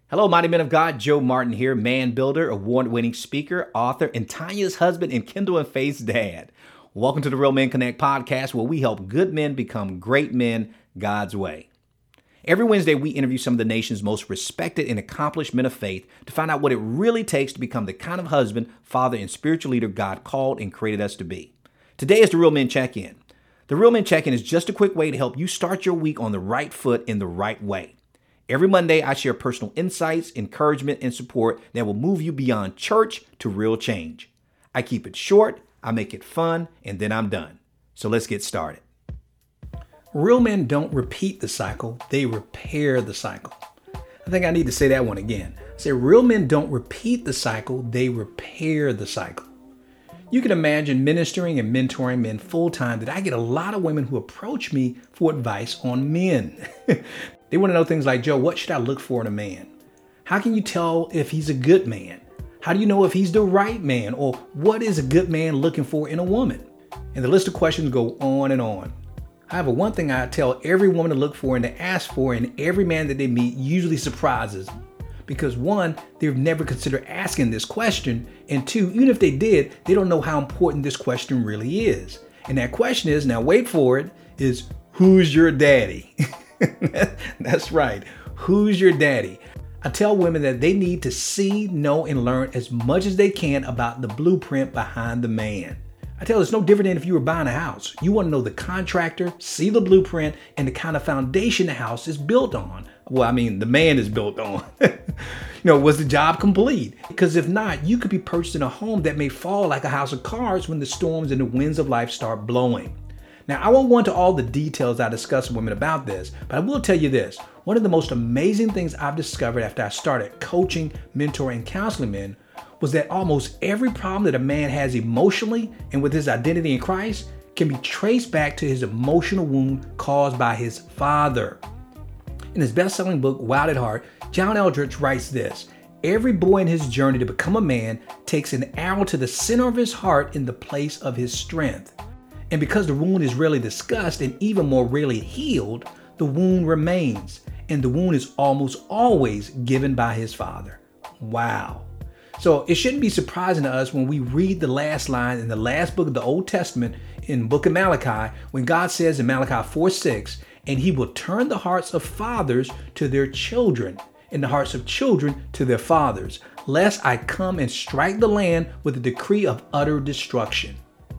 Hello, mighty men of God. Joe Martin here, man builder, award-winning speaker, author, and Tanya's husband and Kendall and Faith's dad. Welcome to the Real Men Connect podcast, where we help good men become great men God's way. Every Wednesday, we interview some of the nation's most respected and accomplished men of faith to find out what it really takes to become the kind of husband, father, and spiritual leader God called and created us to be. Today is the Real Men Check-In. The Real Men Check-In is just a quick way to help you start your week on the right foot in the right way. Every Monday, I share personal insights, encouragement, and support that will move you beyond church to real change. I keep it short, I make it fun, and then I'm done. So let's get started. Real men don't repeat the cycle, they repair the cycle. I think I need to say that one again. Real men don't repeat the cycle, they repair the cycle. You can imagine ministering and mentoring men full-time that I get a lot of women who approach me for advice on men. They want to know things like, Joe, what should I look for in a man? How can you tell if he's a good man? How do you know if he's the right man? Or what is a good man looking for in a woman? And the list of questions go on and on. However, one thing I tell every woman to look for and to ask for in every man that they meet usually surprises them. Because one, they've never considered asking this question. And two, even if they did, they don't know how important this question really is. And that question is, now wait for it, is who's your daddy? That's right. Who's your daddy? I tell women that they need to see, know, and learn as much as they can about the blueprint behind the man. I tell it's no different than if you were buying a house. You want to know the contractor, see the blueprint, and the kind of foundation the house is built on. Well, the man is built on. Was the job complete? Because if not, you could be purchasing a home that may fall like a house of cards when the storms and the winds of life start blowing. Now, I won't go into all the details I discuss with women about this, but I will tell you this. One of the most amazing things I've discovered after I started coaching, mentoring, and counseling men was that almost every problem that a man has emotionally and with his identity in Christ can be traced back to his emotional wound caused by his father. In his best-selling book, Wild at Heart, John Eldredge writes this: every boy in his journey to become a man takes an arrow to the center of his heart in the place of his strength. And because the wound is rarely discussed and even more rarely healed, the wound remains. And the wound is almost always given by his father. Wow. So it shouldn't be surprising to us when we read the last line in the last book of the Old Testament in the book of Malachi, when God says in Malachi 4:6, and he will turn the hearts of fathers to their children and the hearts of children to their fathers, lest I come and strike the land with a decree of utter destruction.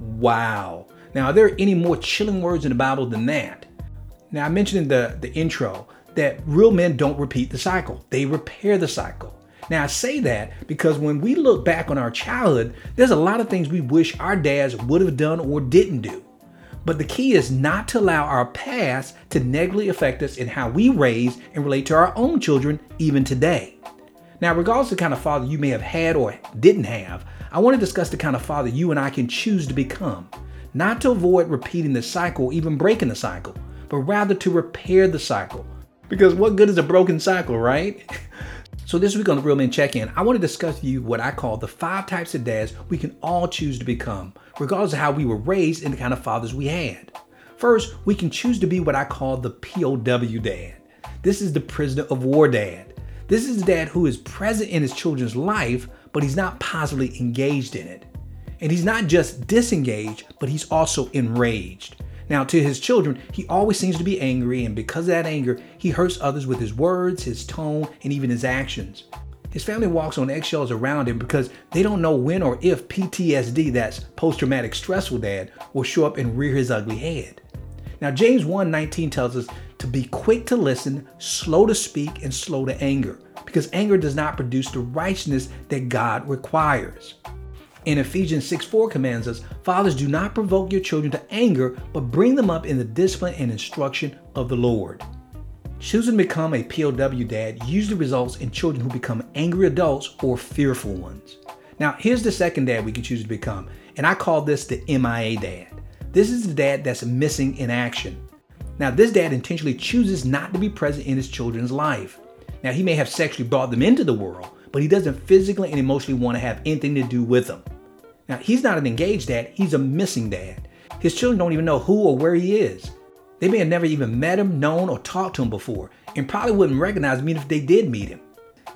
Wow. Now, are there any more chilling words in the Bible than that? Now, I mentioned in the intro that real men don't repeat the cycle. They repair the cycle. Now, I say that because when we look back on our childhood, there's a lot of things we wish our dads would have done or didn't do. But the key is not to allow our past to negatively affect us in how we raise and relate to our own children even today. Now, regardless of the kind of father you may have had or didn't have, I want to discuss the kind of father you and I can choose to become. Not to avoid repeating the cycle, even breaking the cycle, but rather to repair the cycle. Because what good is a broken cycle, right? So this week on the Real Men Check-In, I want to discuss with you what I call the 5 types of dads we can all choose to become, regardless of how we were raised and the kind of fathers we had. First, we can choose to be what I call the POW dad. This is the prisoner of war dad. This is the dad who is present in his children's life, but he's not positively engaged in it. And he's not just disengaged, but he's also enraged. Now, to his children, he always seems to be angry, and because of that anger, he hurts others with his words, his tone, and even his actions. His family walks on eggshells around him because they don't know when or if PTSD, that's post-traumatic stressful dad, will show up and rear his ugly head. Now, James 1:19 tells us to be quick to listen, slow to speak, and slow to anger, because anger does not produce the righteousness that God requires. In Ephesians 6:4 commands us, fathers, do not provoke your children to anger, but bring them up in the discipline and instruction of the Lord. Choosing to become a POW dad usually results in children who become angry adults or fearful ones. Now, here's the second dad we can choose to become, and I call this the MIA dad. This is the dad that's missing in action. Now, this dad intentionally chooses not to be present in his children's life. Now, he may have sexually brought them into the world, but he doesn't physically and emotionally want to have anything to do with them. Now, he's not an engaged dad, he's a missing dad. His children don't even know who or where he is. They may have never even met him, known, or talked to him before, and probably wouldn't recognize him even if they did meet him.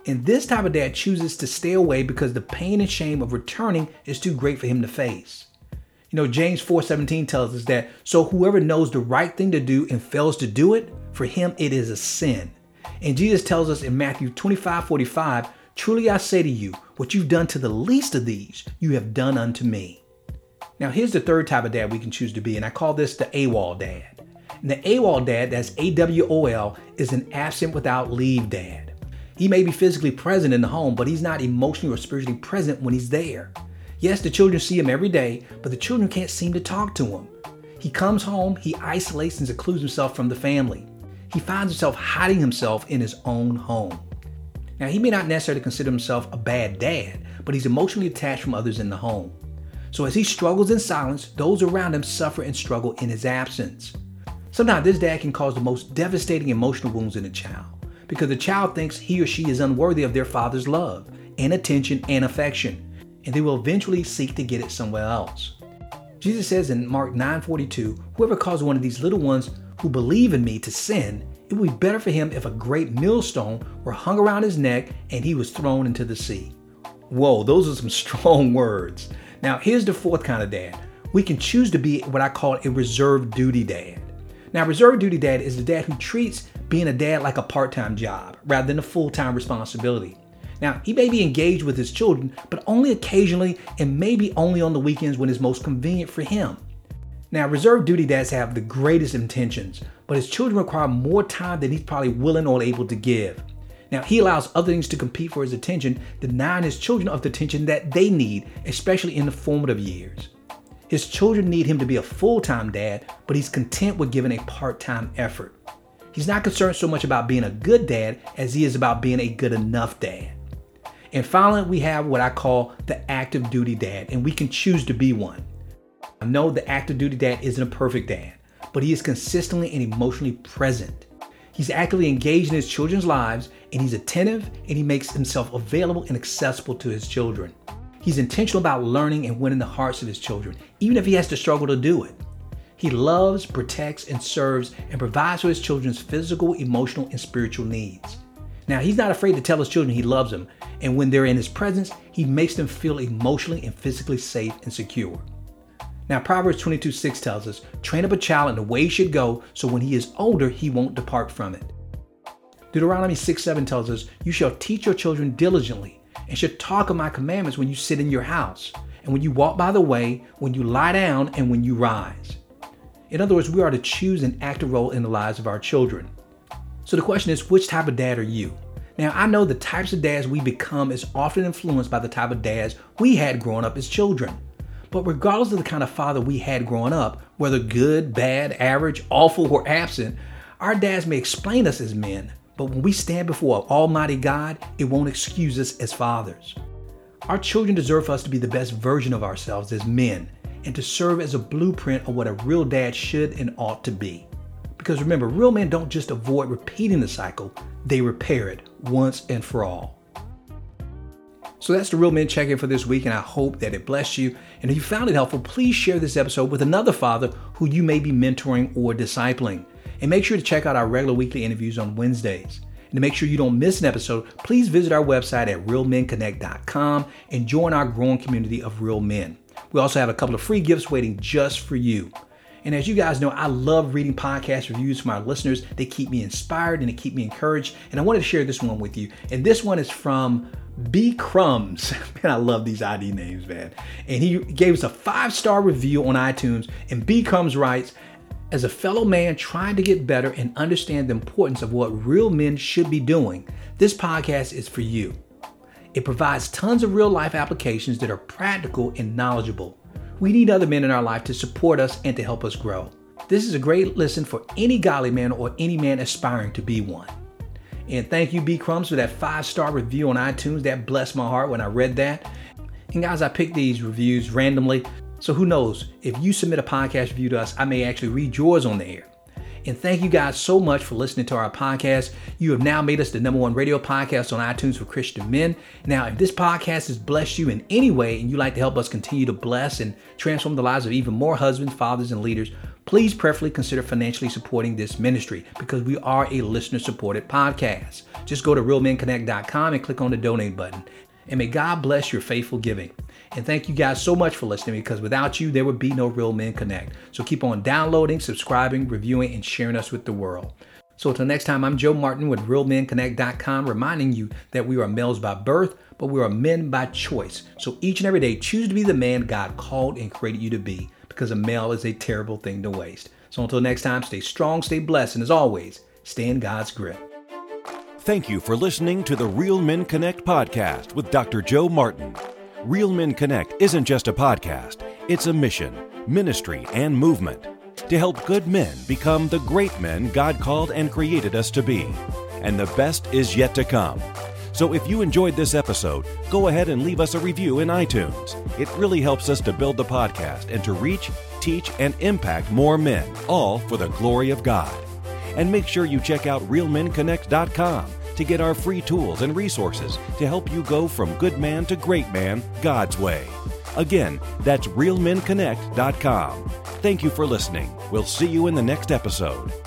And this type of dad chooses to stay away because the pain and shame of returning is too great for him to face. James 4:17 tells us that, so whoever knows the right thing to do and fails to do it, for him it is a sin. And Jesus tells us in Matthew 25:45, truly I say to you, what you've done to the least of these, you have done unto me. Now here's the third type of dad we can choose to be, and I call this the AWOL dad. And the AWOL dad, that's AWOL, is an absent without leave dad. He may be physically present in the home, but he's not emotionally or spiritually present when he's there. Yes, the children see him every day, but the children can't seem to talk to him. He comes home, he isolates and secludes himself from the family. He finds himself hiding himself in his own home. Now, he may not necessarily consider himself a bad dad, but he's emotionally detached from others in the home. So as he struggles in silence, those around him suffer and struggle in his absence. Sometimes this dad can cause the most devastating emotional wounds in a child because the child thinks he or she is unworthy of their father's love and attention and affection, and they will eventually seek to get it somewhere else. Jesus says in Mark 9:42, whoever causes one of these little ones who believe in me to sin, it would be better for him if a great millstone were hung around his neck and he was thrown into the sea. Whoa, those are some strong words. Now, here's the fourth kind of dad. We can choose to be what I call a reserve duty dad. Now, reserve duty dad is the dad who treats being a dad like a part-time job rather than a full-time responsibility. Now, he may be engaged with his children, but only occasionally and maybe only on the weekends when it's most convenient for him. Now, reserve duty dads have the greatest intentions, but his children require more time than he's probably willing or able to give. Now, he allows other things to compete for his attention, denying his children of the attention that they need, especially in the formative years. His children need him to be a full-time dad, but he's content with giving a part-time effort. He's not concerned so much about being a good dad as he is about being a good enough dad. And finally, we have what I call the active duty dad, and we can choose to be one. I know the active duty dad isn't a perfect dad, but he is consistently and emotionally present. He's actively engaged in his children's lives, and he's attentive, and he makes himself available and accessible to his children. He's intentional about learning and winning the hearts of his children, even if he has to struggle to do it. He loves, protects, and serves, and provides for his children's physical, emotional, and spiritual needs. Now, he's not afraid to tell his children he loves them, and when they're in his presence, he makes them feel emotionally and physically safe and secure. Now, Proverbs 22:6 tells us, train up a child in the way he should go, so when he is older, he won't depart from it. Deuteronomy 6:7 tells us, you shall teach your children diligently, and should talk of my commandments when you sit in your house, and when you walk by the way, when you lie down, and when you rise. In other words, we are to choose an active role in the lives of our children. So the question is, which type of dad are you? Now, I know the types of dads we become is often influenced by the type of dads we had growing up as children. But regardless of the kind of father we had growing up, whether good, bad, average, awful, or absent, our dads may explain us as men, but when we stand before Almighty God, it won't excuse us as fathers. Our children deserve for us to be the best version of ourselves as men and to serve as a blueprint of what a real dad should and ought to be. Because remember, real men don't just avoid repeating the cycle, they repair it once and for all. So that's the Real Men Check-In for this week, and I hope that it blessed you. And if you found it helpful, please share this episode with another father who you may be mentoring or discipling. And make sure to check out our regular weekly interviews on Wednesdays. And to make sure you don't miss an episode, please visit our website at realmenconnect.com and join our growing community of real men. We also have a couple of free gifts waiting just for you. And as you guys know, I love reading podcast reviews from our listeners. They keep me inspired and they keep me encouraged. And I wanted to share this one with you. And this one is from B. Crumbs. Man, I love these ID names, man. And he gave us a 5-star review on iTunes. And B. Crumbs writes, as a fellow man trying to get better and understand the importance of what real men should be doing, this podcast is for you. It provides tons of real life applications that are practical and knowledgeable. We need other men in our life to support us and to help us grow. This is a great listen for any godly man or any man aspiring to be one. And thank you, B. Crumbs, for that 5-star review on iTunes. That blessed my heart when I read that. And guys, I picked these reviews randomly. So who knows, if you submit a podcast review to us, I may actually read yours on the air. And thank you guys so much for listening to our podcast. You have now made us the #1 radio podcast on iTunes for Christian men. Now, if this podcast has blessed you in any way and you'd like to help us continue to bless and transform the lives of even more husbands, fathers, and leaders, please prayerfully consider financially supporting this ministry because we are a listener-supported podcast. Just go to realmenconnect.com and click on the donate button. And may God bless your faithful giving. And thank you guys so much for listening because without you, there would be no Real Men Connect. So keep on downloading, subscribing, reviewing, and sharing us with the world. So until next time, I'm Joe Martin with realmenconnect.com, reminding you that we are males by birth, but we are men by choice. So each and every day, choose to be the man God called and created you to be, because a male is a terrible thing to waste. So until next time, stay strong, stay blessed, and as always, stay in God's grip. Thank you for listening to the Real Men Connect podcast with Dr. Joe Martin. Real Men Connect isn't just a podcast, it's a mission, ministry, and movement to help good men become the great men God called and created us to be. And the best is yet to come. So if you enjoyed this episode, go ahead and leave us a review in iTunes. It really helps us to build the podcast and to reach, teach, and impact more men, all for the glory of God. And make sure you check out realmenconnect.com to get our free tools and resources to help you go from good man to great man God's way. Again, that's realmenconnect.com. Thank you for listening. We'll see you in the next episode.